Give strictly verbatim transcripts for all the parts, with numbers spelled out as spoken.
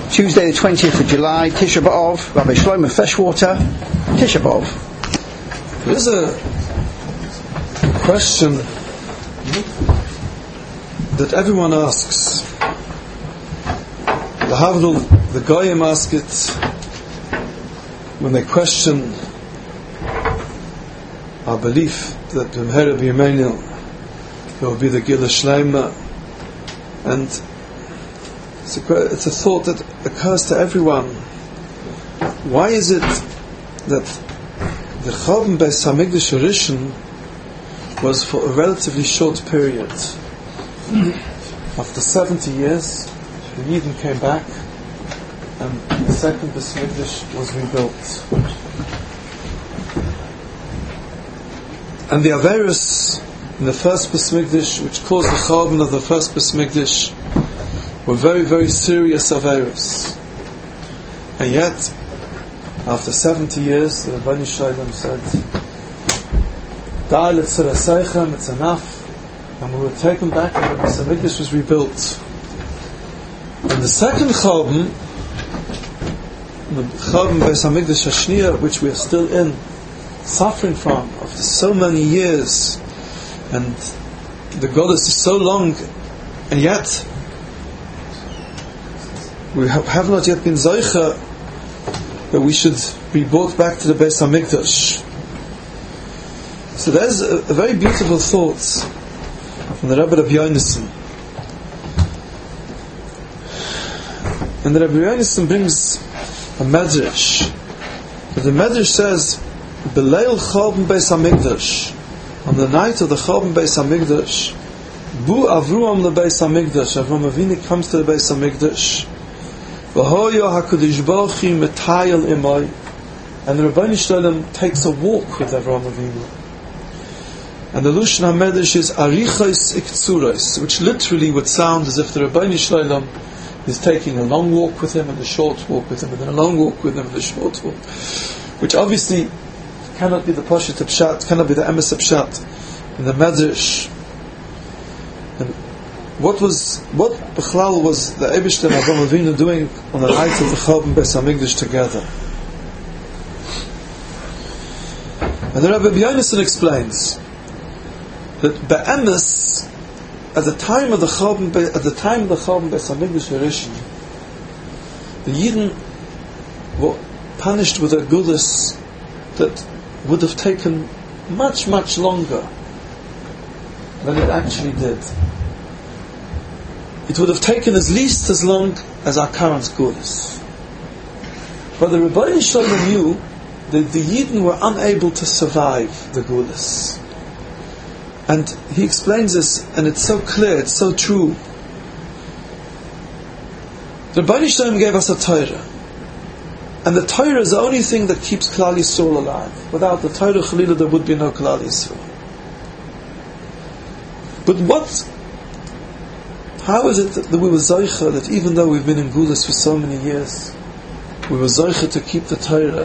Tuesday the twentieth of July, Tisha B'Av, Rabbi Shlomo Freshwater, Tisha B'Av. There is a question that everyone asks. The Havdul, the Goyim ask it when they question our belief that B'mhera B'Yemenu there will be the Gila Shleima, and it's a, it's a thought that occurs to everyone. Why is it that the Churban Beis Hamikdash Rishon was for a relatively short period? After seventy years, the Yidden came back, and the second Beis Hamikdash was rebuilt. And the Averos in the first Beis Hamikdash, which caused the Churban of the first Beis Hamikdash, were very, very serious Averos. And yet, after seventy years, the Rebbeinu Shalom said, "Da'al etzeraseichem, it's enough," and we were taken back, and the Beis Hamikdash was rebuilt. And the second Churban, the Churban Beis Hamikdash Hashniya, which we are still in, suffering from after so many years, and the Goddess is so long, and yet we have, have not yet been Zoicha that we should be brought back to the Beis Hamikdash. So there's a, a very beautiful thought from the Rebbe Rabbi Yonason. And the Rebbe Yonason brings a medrash. But the medrash says, B'leil Churban Beis Hamikdash, on the night of the Churban Beis Hamikdash, Bu Avruam the Beis Hamikdash, Avram Avinu comes to the Beis Hamikdash, V'hoyo HaKadosh Baruch Hu metayel imay, and the Rebbeinu Shalom takes a walk with Avram Avinu. And the Lushan HaMedrash is Arichos Iktsuros, which literally would sound as if the Rebbeinu Shalom is taking a long walk with him and a short walk with him, and then a long walk with him and a short walk, which obviously cannot be the Pashat Pshat, cannot be the Emes Pshat in the Medrash. And what was, what Bechlal was the Eibishter and Avram Avinu doing on the night of the Churban Beis Hamikdash together? And the Rebbe Yonason explains that Be'emes, at the time of the Churban, at the time of the Churban Beis Hamikdash Rishon, the Yidden were punished with a gulas that would have taken much, much longer than it actually did. It would have taken at least as long as our current gulas. But the Rebbeinu Shalom knew that the Yidden were unable to survive the gulas. And he explains this, and it's so clear, it's so true. The Rebbeinu Shalom gave us a Torah, and the Torah is the only thing that keeps Klal Yisrael alive. Without the Torah, Chalila, there would be no Klal Yisrael. But what? How is it that we were Zoicha, that even though we've been in Gulas for so many years, we were Zoicha to keep the Torah,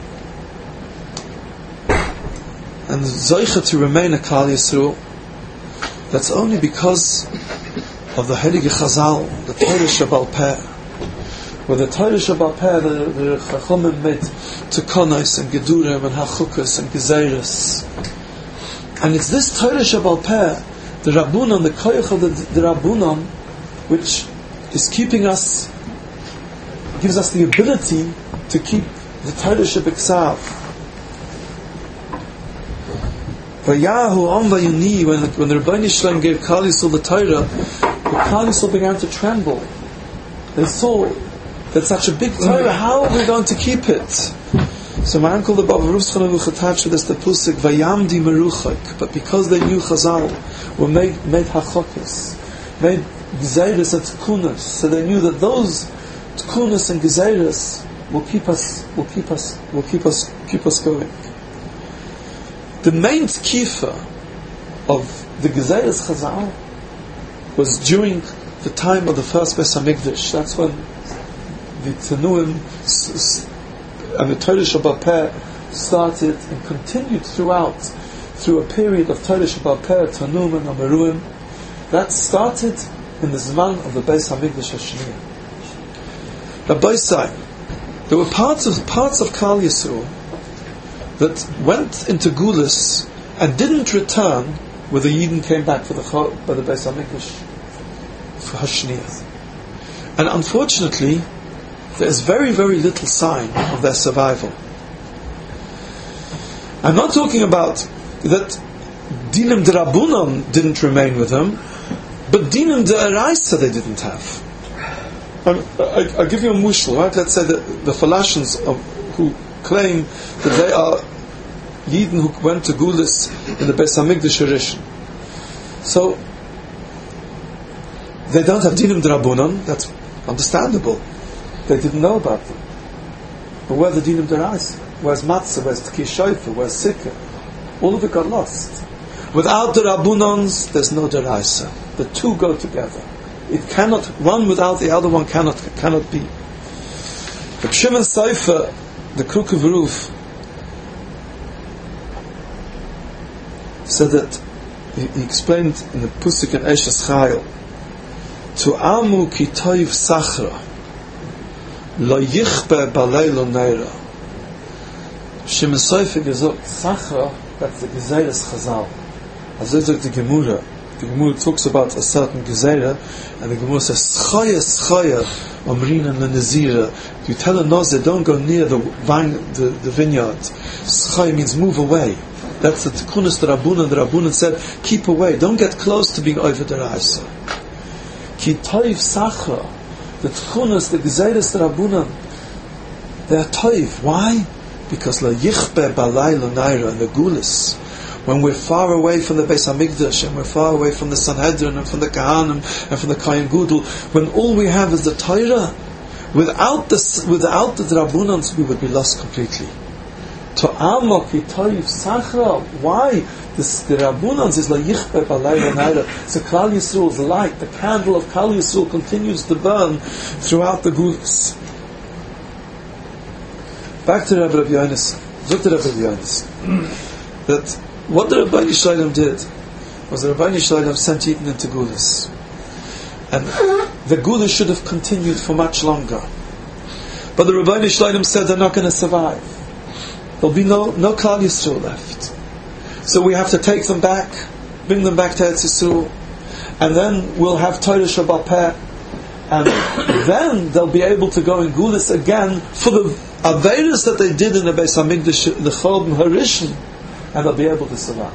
and Zoicha to remain a Klal Yisrael? That's only because of the Heilige Chazal, the Torah Shabbal Peh. Where the Torah Shabbal Peh, the, the Chachomim made Tukonos and Gedurim and Hachukas and Gezeiros. And it's this Torah Shabbal Peh, the Rabbunon, the Koyach of the, the Rabbunon, which is keeping us, gives us the ability to keep the Torah Shabbal Vayahu Am Vayuni, when the, when the Rebbeinu Shalom gave Klal Yisrael the Torah, the Klal Yisrael began to tremble. They saw that such a big Torah, how are we going to keep it? So my uncle the Baba Ruschan attached to this the Pusik Vayamdi Meruchak, but because they knew Chazal were made made Hachokas, made Gezeiros and Tkunas, so they knew that those Tkunas and Gezeiros will keep us, will keep us, will keep us, keep us going. The main tkifa of the Gezeiros Chazal was during the time of the first Beis Hamikdash. That's when the Tanuim and the Torah Shabbal Peh started and continued throughout, through a period of Torah Shabbal Peh, Tanum and Amaruim. That started in the Zman of the Beis Hamikdash Hashniya. Rabbi Sai, there were parts of parts of Klal Yisrael that went into Gulis and didn't return when the Yidden came back for the by the Beis Hamikdash for Hashniyah. And unfortunately, there is very, very little sign of their survival. I'm not talking about that Dinim D'Rabunan didn't remain with them, but Dinim D'Araisa they didn't have. I, I, I'll give you a mushal, right? Let's say that the Falashans of, who claim that they are Yidden who went to Gulis in the Beis Hamikdash Rishon. So, they don't have Dinim D'Rabunan, that's understandable. They didn't know about them. But where the Dinim D'Araisa? Where's Matzah? Where's Tkir Shofar? Where's Sikha? All of it got lost. Without the Rabunans, there's no D'Araisa. The two go together. It cannot, one without the other one cannot cannot be. Reb Shimon Seifer, the Kruk of Ruf, said that, he, he explained in the Pusik and Eshes Chayil, to amu ki toiv sachra, lo yichbe balei lo neira. Shimon Seifer gesagt, Sachra, that's the Gezeres Chazal. As I said, the Gemura, the Gemura talks about a certain Gezerah, and the Gemura says, Schaya, Schaya, Omrina Lenazira. You tell a Nazir, don't go near the vine, the, the vineyard. Schaya means move away. That's the Tikkunis, the Rabbunan. The Rabbunan said, keep away, don't get close to being over the Raisa. Ki Toiv Sachra, the Tikkunis, the Gezeres, the Rabbunan, they are Toiv. Why? Because La Yichbe Balai L'Naira and the Gulis, when we're far away from the Beis Hamikdash and we're far away from the Sanhedrin and from the Kahanim and from the Kohen Gadol, when all we have is the Torah, without the without the Drabunans we would be lost completely. To Amoki Toiv Sachra, why? This, the Rabunans is La Yichbe Balai L'Naira. So Klal Yisrael's light, the candle of Klal Yisrael continues to burn throughout the Gulis. Back to Rabbi Yonis. Look to Rabbi Yonis. That what the Rabbi Shalom did was the Rabbi Shalom sent Yidden into Gulis, and the Gulis should have continued for much longer. But the Rabbi Shalom said they're not going to survive. There'll be no no Klal Yisrael left. So we have to take them back, bring them back to Eretz Yisrael, and then we'll have Torah Shabbat Peh, and then they'll be able to go in Gulis again for the Averis that they did in the Beis Hamikdash, the Chorban Harishon, and they'll be able to survive.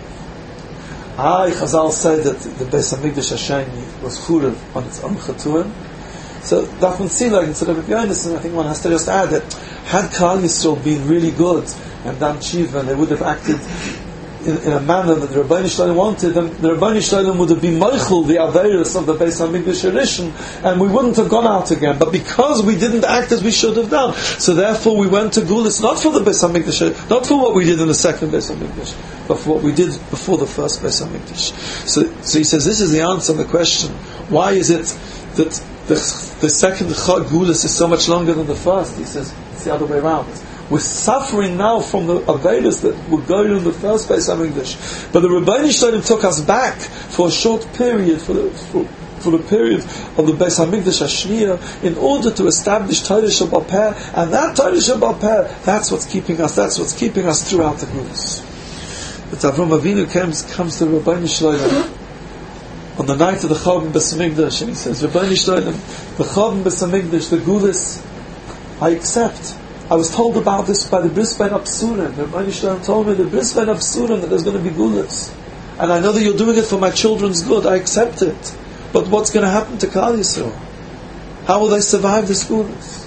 I, Chazal said that the Beis Hamikdash Hasheni was Churav on its own Chatuim. So that one see like instead of a Yonis, I think one has to just add that had Klal Yisrael been really good and done Tshiva, and they would have acted in, in a manner that the Rabbeinu Shalom wanted, and the Rabbeinu Shalom would have been Meichel, the Averis of the Beis Hamikdash Harishon, and we wouldn't have gone out again. But because we didn't act as we should have done, so therefore we went to Gulis, not for the Beis Hamikdash, not for what we did in the second Beis Hamikdash, but for what we did before the first Beis Hamikdash. So, so he says this is the answer to the question: why is it that the, the second Gulis is so much longer than the first? He says it's the other way around. We're suffering now from the Avedas that were going in the first Beis Hamikdash, but the Rabbeinu Shalom took us back for a short period, for the, for, for the period of the Beis Hamikdash Hashniya, in order to establish Torah Shabbat Peh, and that Torah Shabbat Peh, that's what's keeping us. That's what's keeping us throughout the Gulis. But Avram Avinu comes comes to Rabbeinu Shalom on the night of the Chorban Beis Hamikdash, and he says, Rabbeinu Shalom, the Chorban Beis Hamikdash, the Gulis, I accept. I was told about this by the Bris Ben Absurim. The Rabbeinu Shalom told me the Bris Ben Absurim that there's going to be Gulis, and I know that you're doing it for my children's good. I accept it. But what's going to happen to Klal Yisrael? How will they survive this Gulis?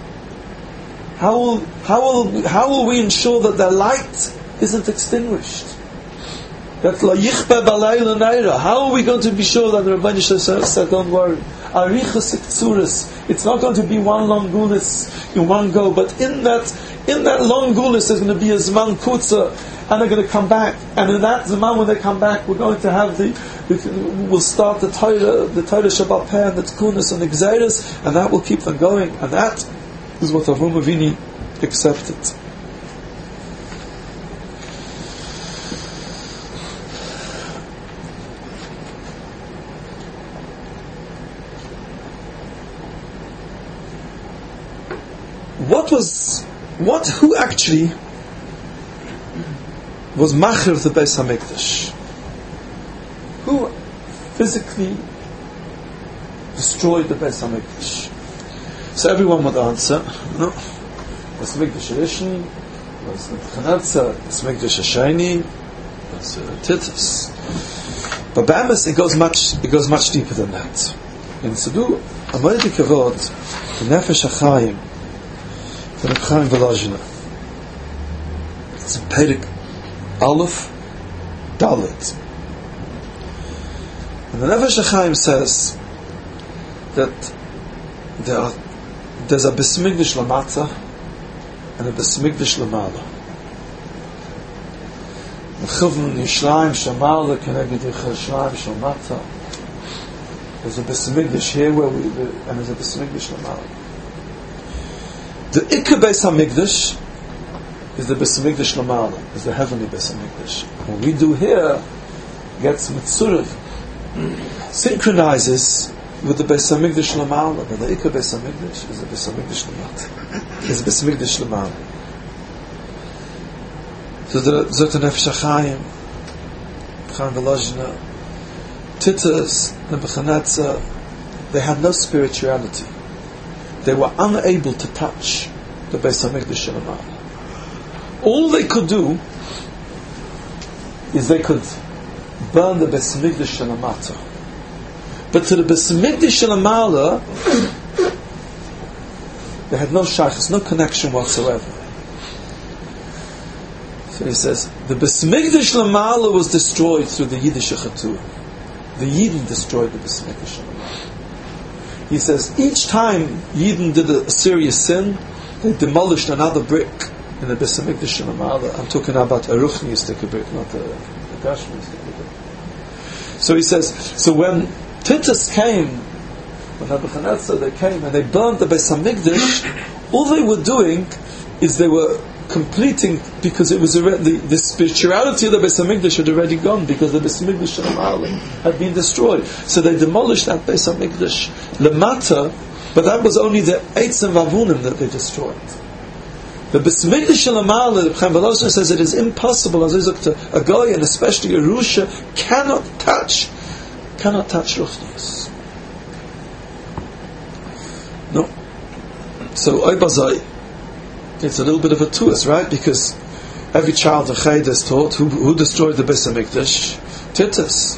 How will how will how will we ensure that their light isn't extinguished? That La Yichbe Balei L'Naira. How are we going to be sure that the Rabbeinu Shalom said, don't worry, Arichas Iktsuris, it's not going to be one long Gulis in one go, but in that in that long Gulis there's going to be a Zman Kutza, and they're going to come back, and in that Zman when they come back we're going to have the, the we'll start the Torah, the Torah Shabbat Peh and the Tkunis and the Gzeiras, and that will keep them going, and that is what Avram Avinu accepted. what was, what, who actually was Macher of the Beis HaMikdash? Who physically destroyed the Beis HaMikdash? So everyone would answer, no, Beis HaMikdash Rishon, was Nebuchadnezzar, Beis HaMikdash Hasheni, was uh, Titus. But B'emes, it goes much, it goes much deeper than that. In Tzadu, Amoyed Kavod, the Nefesh HaChaim, the Reb Chaim Volozhiner. It's in Perek Aleph Dalet. And the Nefesh HaChaim says that there are, there's a Beis Hamikdash Lamata and a Beis Hamikdash Lamala. Mechuvn Yishlayim Shamala Keneged Yishlayim Shamata. There's a Beis Hamikdash here where we, and there's a Beis Hamikdash Lamala. The Ikka Beis Hamikdash is the Beis Hamikdash Lamala, is the heavenly Beis Hamikdash. What we do here gets Mitzurav, synchronizes with the Beis Hamikdash Lamala, but the Ikka Beis Hamikdash is the Beis Hamikdash Lamala. Is the Beis Hamikdash Lamala. So the Zot Nefesh HaChaim, Chaim Volozhiner, Titus, Nebuchadnezzar, they had no spirituality. They were unable to touch the Beis Hamikdash Lamala. All they could do is they could burn the Beis Hamikdash Lamata. But to the Beis Hamikdash Lamala, they had no shaychus, no connection whatsoever. So he says, the Beis Hamikdash Lamala was destroyed through the Yiddish Chatur. The Yidden destroyed the Beis Hamikdash Lamala. He says, each time Yidden did a serious sin, they demolished another brick in the Beis Hamikdash Lamala. I'm talking about a Ruchnistic brick, not a, a Gashmistic brick. So he says, so when Titus came, when Nebuchadnezzar, they came and they burned the Beis Hamikdash, all they were doing is they were completing, because it was already, the, the spirituality of the Beis Hamikdash had already gone, because the Beis Hamikdash had been destroyed. So they demolished that Beis Hamikdash Lamata, but that was only the Eitz and Vavunim that they destroyed. The Beis Hamikdash Lamala, the Chaim Volozhiner says it is impossible, as a Goy and especially a Rusha cannot touch, cannot touch Ruchnius. No. So Oibazai, it's a little bit of a twist, right? Because every child of Ched is taught who, who destroyed the Beis Hamikdash? Titus.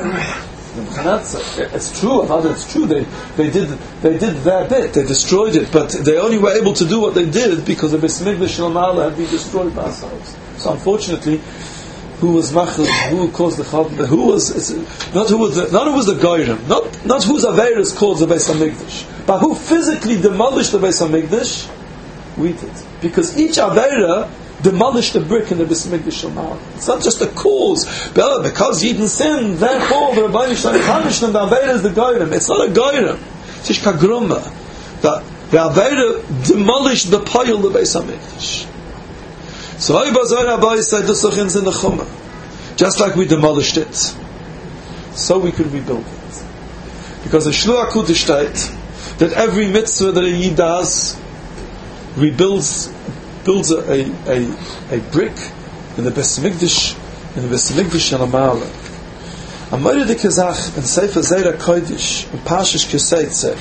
It's true. It's true. They they did they did their bit. They destroyed it, but they only were able to do what they did because the Beis Hamikdash Lamala had been destroyed by ourselves. So unfortunately, who was Machel? Who caused the Churban? Who was it's, not who was the, not who was the Goyim? Not not whose Averis caused the Beis Hamikdash, but who physically demolished the Beis Hamikdash? We did. Because each Aveira demolished the brick in the Beis Hamikdash Lamala. It's not just a cause. Because Yidden sinned, therefore the Rabbi Shalom punished them, the Aveira is the Goyim. It's not a Goyim. It's just Kagrumma. The, the Aveira demolished the pile of the Beis Hamikdash. So Oibazai Rabbi said, Dusachins in the Chumah. Just like we demolished it, so we could rebuild it. Because the Shluach HaKudosh state that every mitzvah that a Yid does rebuilds builds a, a, a, a brick in the Beis Hamikdash, in the Beis Hamikdash Lamala. Amoyed Kazach and Sefer Zera Kodesh and Pashish Keseitze.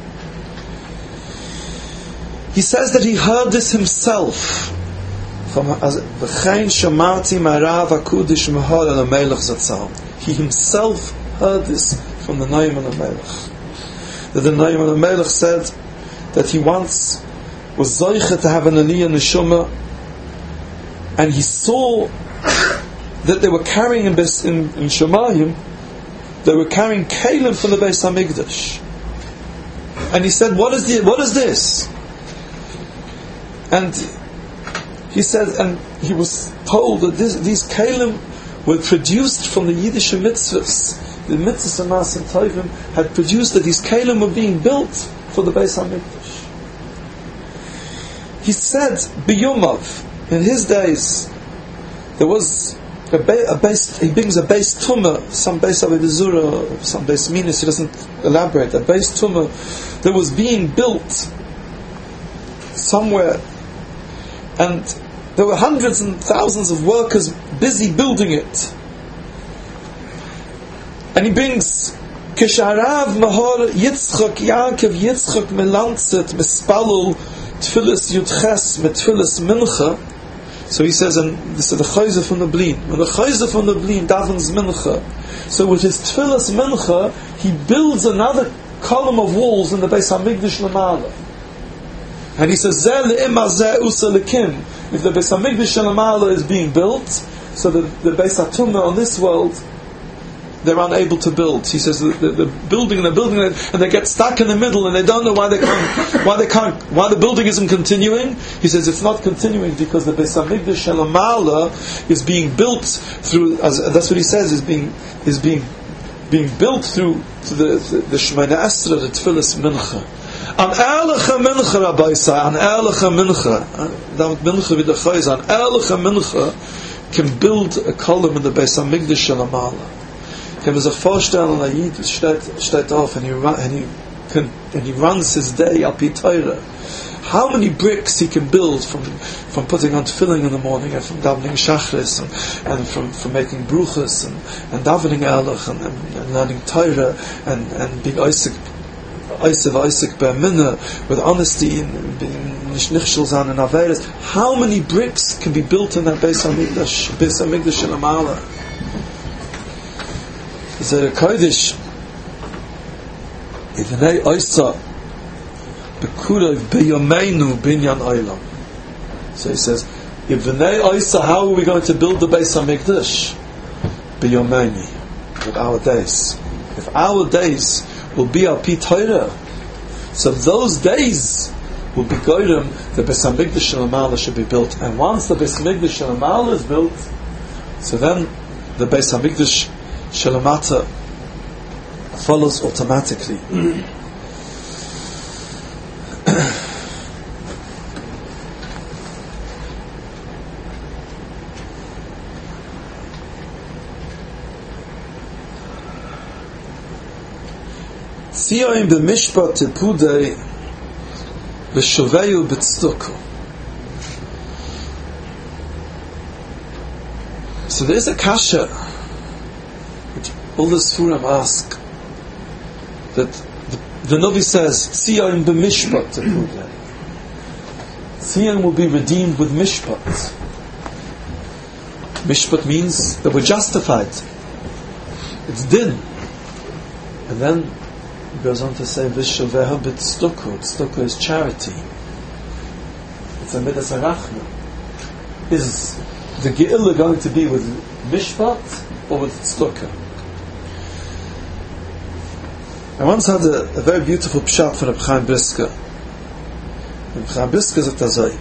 He says that he heard this himself from V'chein Shamarti Marav HaKudosh Mahal Al HaMelech Zatzal. He himself heard this from the Noam Al HaMelech. That the Noam Al HaMelech said that he once was Zoicha to have an Aliyah Neshama, and he saw that they were carrying in, in, in Shemayim, they were carrying Kalim from the Beis Hamikdash. And he said, what is the, what is this? And he said, and he was told that this, these Kalim were produced from the Yiddish mitzvahs. The mitzvahs and Maasim Tovim had produced that these Kalim were being built for the Beis Hamikdash. He said, Biyumav, in his days, there was a, ba- a base, he brings a base tumah, some base avedizura, some base minas, he doesn't elaborate, a base tumah that was being built somewhere, and there were hundreds and thousands of workers busy building it. And he brings Kisharav Mahor Yitzchak Yaakov Yitzchak Melantzet Mispalul Tfilis Yudches Metfilis Mincha. So he says, and this is the Chayzer from the Blin. When the Chayzer from the Blin davens Mincha, so with his Tfilis Mincha, he builds another column of walls in the Beis Hamikdash Lamala. And he says, Zeh le'ima zeh usa lekim. If the Beis Hamikdash Lamala is being built, so the, the Beis HaTumah on this world, they're unable to build. He says the, the, the building and the building, and they get stuck in the middle, and they don't know why they can't, why they can't, why the building isn't continuing. He says it's not continuing because the Beis Hamikdash Lamala is being built through. As, that's what he says is being is being being built through to the the, the Shemona Esrei, the Tfilis Mincha. An Erlecha Mincha, Rabbi say, an Erlecha Mincha, that Mincha with the Chayz, an Erlecha Mincha can build a column in the Beis Hamikdash Lamala. There was a Vorstellen, a Yid steht, steht auf, and he, run, and, he can, and he runs his day up in Torah. How many bricks he can build from from putting on tefillin in the morning, and from davening shachris, and, and from, from making bruchas, and, and davening erlich, and, and, and learning Torah, and, and being Isaac, Isaac, Isaac be'amina, with honesty, and being nichshel zan and averes. How many bricks can be built in that Beis Hamikdash, Beis Hamikdash in Amala? Zer Kodesh Ivnei Oisa Bekurev Beyameinu Binyan Olam. So he says, Ivnei Oisa, how are we going to build the Beis HaMikdash? Beyameini, with our days. If our days will be our Pi Torah, so those days will be Goyim, the Beis HaMikdash Lamala should be built. And once the Beis HaMikdash Lamala is built, so then the Beis HaMikdash Shalamata follows automatically. Tziyoim b'mishpat tepudei v'shoveyu b'tzduku. So there is a kasha which all the Sfurim ask, that the, the Navi says Tziyoim b'mishpat tepudei. Tziyoim will be redeemed with mishpat. Mishpat means that we're justified. It's din. And then he goes on to say, Vishoveha b'tzduku. Tzduku is charity. It's a midas harachma. Is the Ge'ilah going to be with mishpat or with tzduku? I once had a, a very beautiful pshat from Reb Chaim Brisker. Reb Chaim Brisker sagt azay.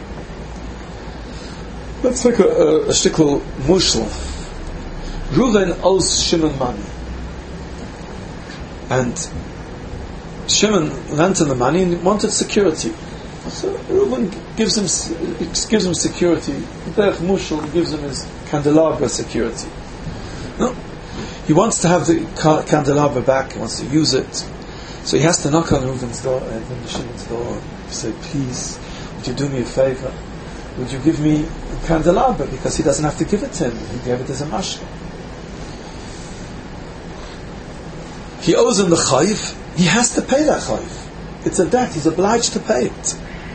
Let's take a, a, a shtickle mushal. Reuven owes Shimon money. And Shimon lent him the money and wanted security. So Reuven gives him gives him security. Derech Mushal gives him his candelabra security. No, he wants to have the candelabra back. He wants to use it. So he has to knock on Reuven's door, and Shimon's door, and say, "Please, would you do me a favor? Would you give me a candelabra?" Because he doesn't have to give it to him. He gave it as a mashka. He owes him the chayv. He has to pay that chayv. It's a debt. He's obliged to pay it.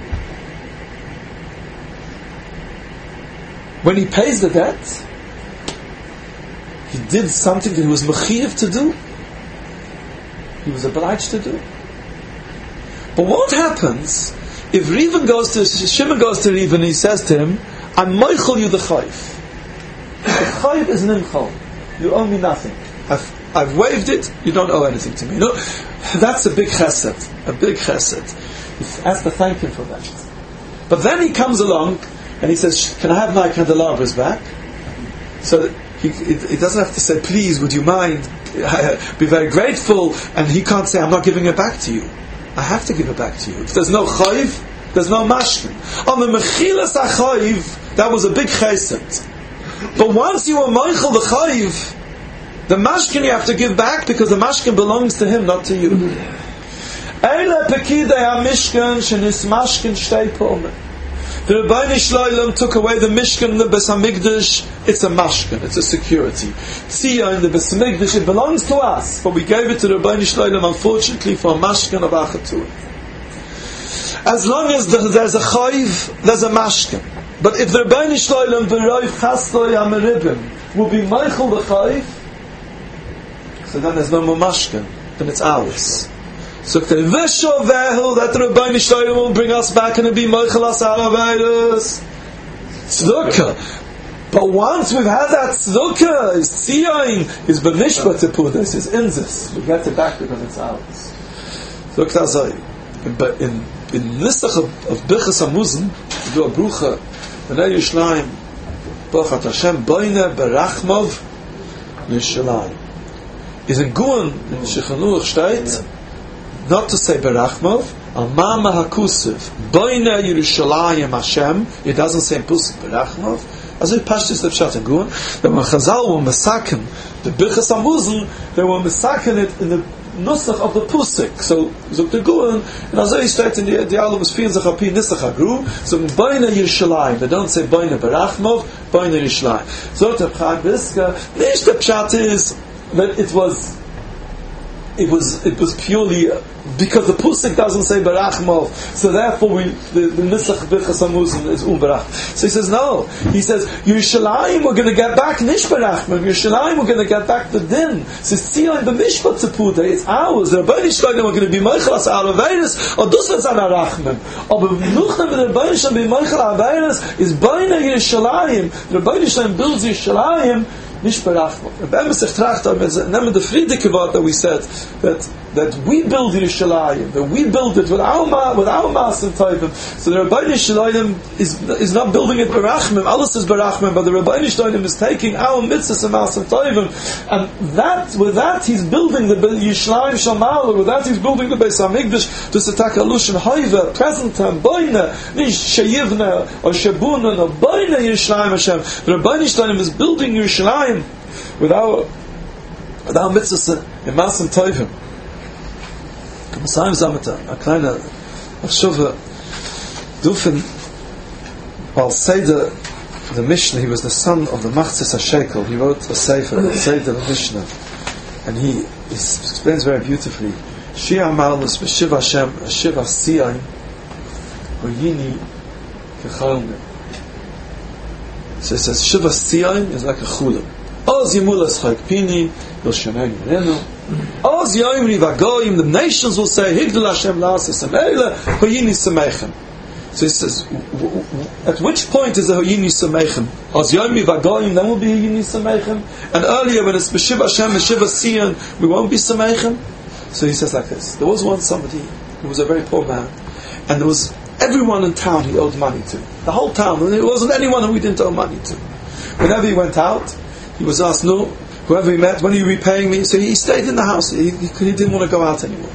When he pays the debt, he did something that he was mechiyev to do. He was obliged to do. But what happens if Reuven goes to Shimon goes to Reuven and he says to him, "I'm moichel you the chayv. The chayv is nimchal. You owe me nothing. I've I've waived it. You don't owe anything to me." No, that's a big chesed. A big chesed. He has to thank him for that. But then he comes along and he says, "Can I have my candelabras back?" So he, he doesn't have to say, "Please, would you mind?" Be very grateful, and he can't say, "I'm not giving it back to you." I have to give it back to you. If there's no chayv, there's no mashkin. On the mechilas achayv, that was a big chesed. But once you are moichel the chayv, the mashkin you have to give back because the mashkin belongs to him, not to you. Eile Pekidei HaMishkan shenismashkin shtei pa'omim. The Rebbeinu Shloim took away the Mishkan and the Beis HaMikdash. It's a mashkan, it's a security. Tzia in the Beis HaMikdash, it belongs to us, but we gave it to the Rebbeinu Shloim, unfortunately, for a mashkan of Achatur. As long as there's a chayiv, there's a mashkan. But if the Rebbeinu Shloim v'roiv chasloi hameribim will be meichel the chayiv, so then there's no more mashkan, then it's ours. So that the Rebbeinu Shloim will bring us back and be meichel as haravirus. Tzedakah. But once we've had that tzedakah, is tziyain, is b'mishpat to put this, is inzis. We get it back because it's ours. Tzedakah. But in in Nisach of, of Birchas Hamuzin, to do a brucha, B'nai Yishlayim, B'achat Hashem, Boine Berachmov, Yishalayim. Is in Guan, in Shechanuch steht, not to say Berachmov, Al Mama HaKusiv, Boine Yerushalayim Hashem, it doesn't say in Pusik Berachmov, as if Pashtus the Pshat in Guan, but when Chazal were Mesaken, the Birchas Hamuzin, they were Mesaken it in the Nusach of the Pusik. So, so the Guan, and as I state in the Dialog of Spin Zachapi Nisach Agru, so Boine Yerushalayim, they don't say Boine Berachmov, Boine Yerushalayim. So the Pchad Biska, the Pshat is that it was, it was, it was purely because the Pusik doesn't say Berachmov, so therefore we, the, the Nisach Birchas Hamuzin is Um Berach. So he says no. He says Yerushalayim we're going to get back Nish Berachmov. Yerushalayim we're going to get back the Din. Says Tzion b'Mishpat Tzipute. It's ours. The Rebbeinu Shloim we're going to be Meichel as Araveirus or Duslas an Arachmim. Or B'Nuchna with the Rebbeinu Shloim be Meichel Araveirus is Baina Yerushalayim. The Rebbeinu Shloim builds Yerushalayim. Nish Berachmov. And Ben Mesech Trachtam is name of the Friedike word that we said that that we build Yerushalayim, that we build it with our ma, with our mas and Tovim. So the Rebbeinu Shloim is is not building it Berachmim. Allah says Berachmim, but the Rebbeinu Shloim is taking our mitzvahs and mas and Tovim, and that with that he's building the Yerushalayim Shamal. With that he's building the Beis Hamikdash to Sataka Lushan Hoiva, present time Boina, Nish Sheyivna or Shabuna or Boina Yerushalayim Hashem. The Rebbeinu Shloim is building Yerushalayim with our with our mitzvahs and mas and Tovim. Masayim Zamata, a kleiner Ashuvah Dufen while Seder the Mishnah, he was the son of the Machzis HaShekel. He wrote a Sefer, Seder the Mishnah, and he, he explains very beautifully Shia Malus B'Shiv Hashem Shiv Asiyayin Hoyini Kechalmim. So it says Shiv Asiyayin is like a chulam. Oz Yemulas Chayk Yoshanei Yerenu. Oz Yoimri Vagoyim, the nations will say, Higdal Hashem La'aseh Sameila, Hoyini Sameichem. So it says, w- w- at which point is the Hoyini Sameichem? Oz Yoimri Vagoyim, then will be Hoyini Sameichem. And earlier, when it's B'Shiv Hashem, B'Shiv Asiyan, we won't be Sameichem. So he says like this, there was once somebody who was a very poor man, and there was everyone in town he owed money to. The whole town, and there wasn't anyone who we didn't owe money to. Whenever he went out, he was asked, no, whoever he met, when are you repaying me? So he stayed in the house. He, he, he didn't want to go out anymore.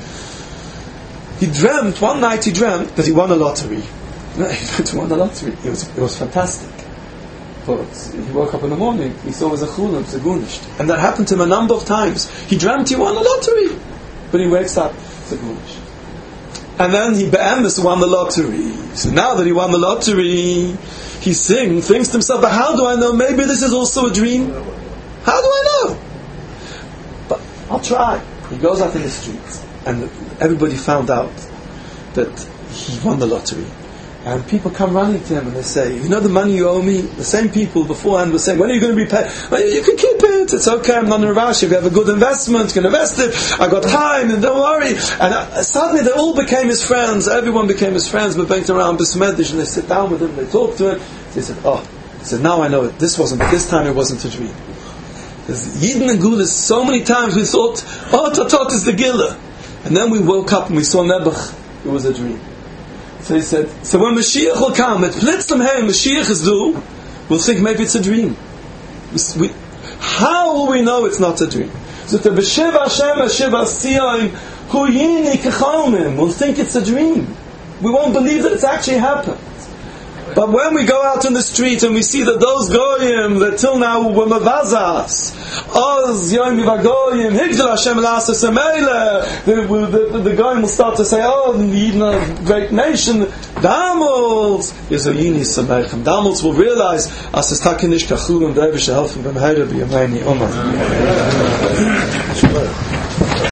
He dreamt, one night he dreamt that he won a lottery. He won a lottery. It was, it was fantastic. But he woke up in the morning, he saw it was a chulam, segunisht. And that happened to him a number of times. He dreamt he won a lottery. But he wakes up, segunisht. And then he be'emes won the lottery. So now that he won the lottery, he sing, thinks to himself, but how do I know? Maybe this is also a dream. How do I know? But I'll try. He goes out in the streets, and everybody found out that he won the lottery. And people come running to him and they say, you know the money you owe me? The same people beforehand were saying, when are you going to repay? Well, you can keep it, it's okay, I'm not in a rush. If you have a good investment, you can invest it. I got time, and don't worry. And uh, suddenly they all became his friends. Everyone became his friends. We went around Bismedish and they sit down with him, they talk to him. He said, oh, he said, now I know it. This wasn't, this time it wasn't a dream. Yidden and Gulas, so many times we thought, oh, Tatot is the Gila. And then we woke up and we saw Nebuch. It was a dream. So he said, so when Mashiach will come, at Plitzlam Hey, Mashiach is due, we'll think maybe it's a dream. We, we, how will we know it's not a dream? So the B'Shiv Hashem, B'Shiv Asiyayim, Huyini Kechalmim, we'll think it's a dream. We won't believe that it's actually happened. But when we go out in the street and we see that those goyim that till now were mavazas, oz yomi vagoyim, higdal Hashem l'asas ameile, the the the goyim will start to say, oh, the Yidden are a great nation. Damals is a yini sameichem. Damals will realize as es takinish kachulim, the Eivische helfen beim Heide b'yameini Omer.